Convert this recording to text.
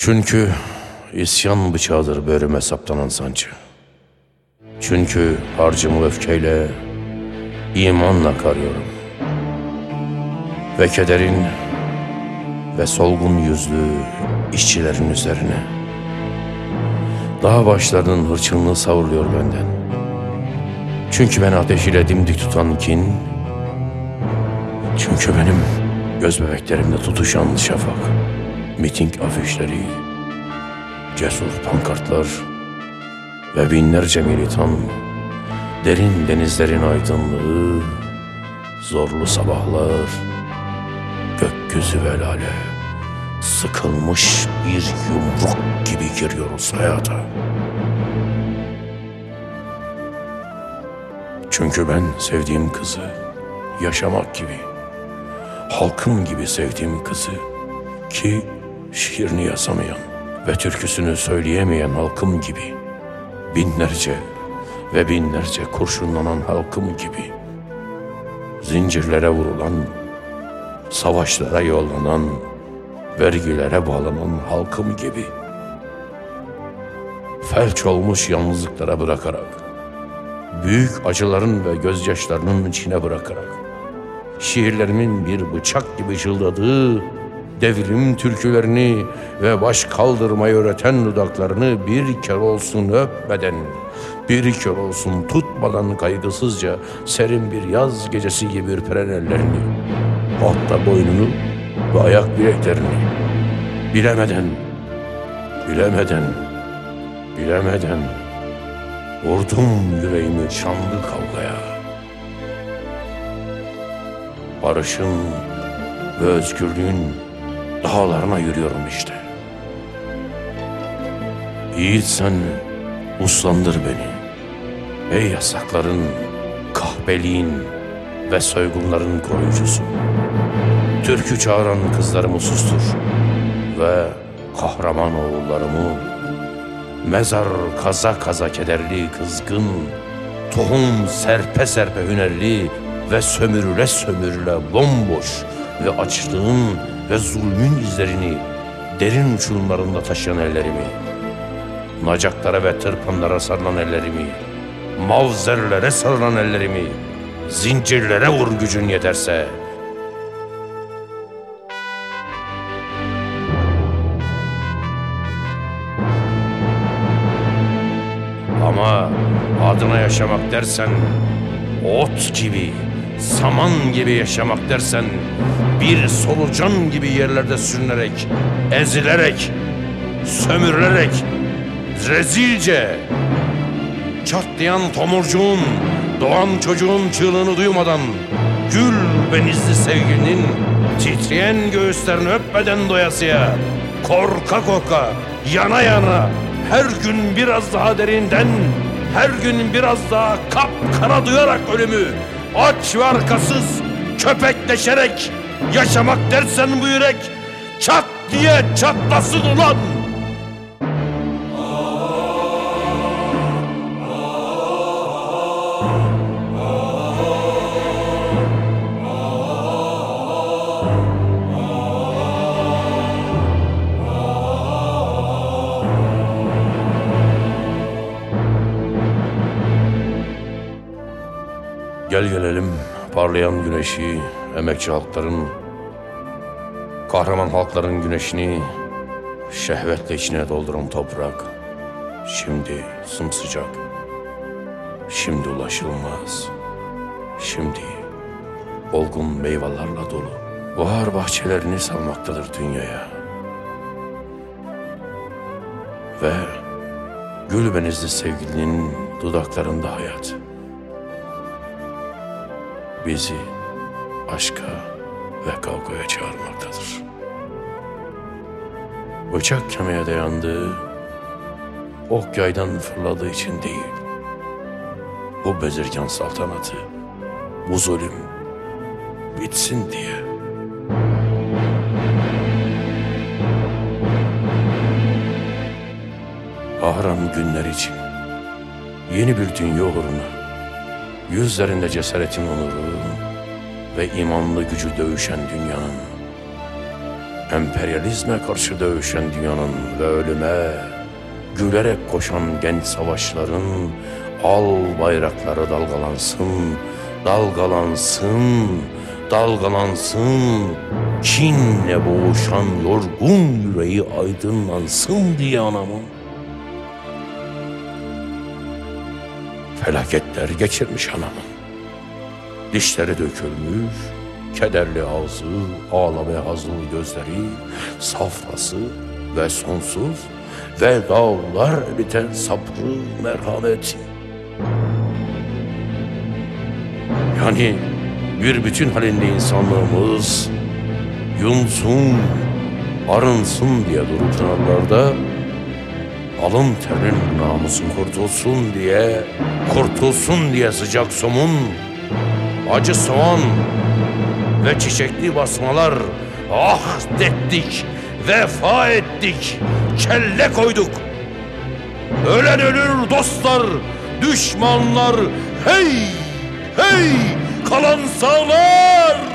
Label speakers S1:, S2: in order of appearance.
S1: Çünkü isyan bıçağıdır böğrüme saplanan sancı. Çünkü harcımı öfkeyle, imanla karıyorum. Ve kederin ve solgun yüzlü işçilerin üzerine. Dağ başlarının hırçınlığı savruluyor benden. Çünkü ben ateşiyle dimdik tutan kin, çünkü benim göz bebeklerimde tutuşan şafak, miting afişleri, cesur pankartlar ve binlerce militan, derin denizlerin aydınlığı, zorlu sabahlar, gökyüzü ve lale, sıkılmış bir yumruk gibi giriyoruz hayata. Çünkü ben sevdiğim kızı yaşamak gibi, halkım gibi sevdiğim kızı, ki şiirini yazamayan ve türküsünü söyleyemeyen halkım gibi, binlerce ve binlerce kurşunlanan halkım gibi, zincirlere vurulan, savaşlara yollanan, vergilere bağlanan halkım gibi, felç olmuş yalnızlıklara bırakarak, büyük acıların ve gözyaşlarının içine bırakarak, şiirlerimin bir bıçak gibi çıldadığı devrim türkülerini ve baş kaldırmayı öğreten dudaklarını bir kere olsun öpmeden, bir kere olsun tutmadan kaygısızca serin bir yaz gecesi gibi ürperen ellerini, hatta boynunu ve ayak bileklerini, bilemeden vurdum yüreğimi şanlı kavgaya. Barışın ve özgürlüğün dağlarına yürüyorum işte. Yiğit sen uslandır beni. Ey yasakların, kahpeliğin ve soygunların koruyucusu. Türkü çağıran kızlarımı sustur ve kahraman oğullarımı, mezar kaza kaza kederli kızgın, tohum serpe serpe hünerli ve sömürüle sömürüle bomboş ve açlığın ve zulmün izlerini derin uçurumlarında taşıyan ellerimi, nacaklara ve tırpanlara sarılan ellerimi, mavzerlere sarılan ellerimi, zincirlere vur gücün yeterse. Ama adına yaşamak dersen, ot gibi, saman gibi yaşamak dersen, bir solucan gibi yerlerde sürünerek, ezilerek, sömürülerek, rezilce, çatlayan tomurcuğun, doğan çocuğun çığlığını duymadan, gül benizli sevginin titreyen göğüslerini öpmeden doyasıya, korka korka, yana yana, her gün biraz daha derinden, her gün biraz daha kapkara duyarak ölümü, aç ve arkasız, köpekleşerek yaşamak dersen bu yürek, çat diye çatlasın ulan! Gel gelelim parlayan güneşi, emekçi halkların, kahraman halkların güneşini şehvetle içine dolduran toprak, şimdi sımsıcak, şimdi ulaşılmaz, şimdi olgun meyvelerle dolu. Bahar bahçelerini salmaktadır dünyaya. Ve gül benizli sevgilinin dudaklarında hayat. Bizi aşka ve kavgaya çağırmaktadır. Bıçak kemiğe dayandığı, ok yaydan fırladığı için değil, bu bezirgan saltanatı, bu zulüm bitsin diye. Kahraman günler için, yeni bir dünya uğruna, yüzlerinde cesaretin onuru ve imanlı gücü dövüşen dünyanın Emperyalizme karşı dövüşen dünyanın ve ölüme gülerek koşan genç savaşların al bayrakları dalgalansın, dalgalansın, dalgalansın. Kinle boğuşan yorgun yüreği aydınlansın diye anamın. Felaketler geçirmiş anamın. Dişleri dökülmüş, kederli ağzı, ağlamaya hazır gözleri, safrası ve sonsuz ve dağlar biten sabrı, merhameti. Yani bir bütün halinde insanlığımız yunsun, arınsın diye durup sınırlarda, alın terin namusun kurtulsun diye sıcak somun, acı soğan ve çiçekli basmalar ettik, vefa ettik, kelle koyduk. Ölen ölür dostlar, düşmanlar, hey, hey, kalan sağlar.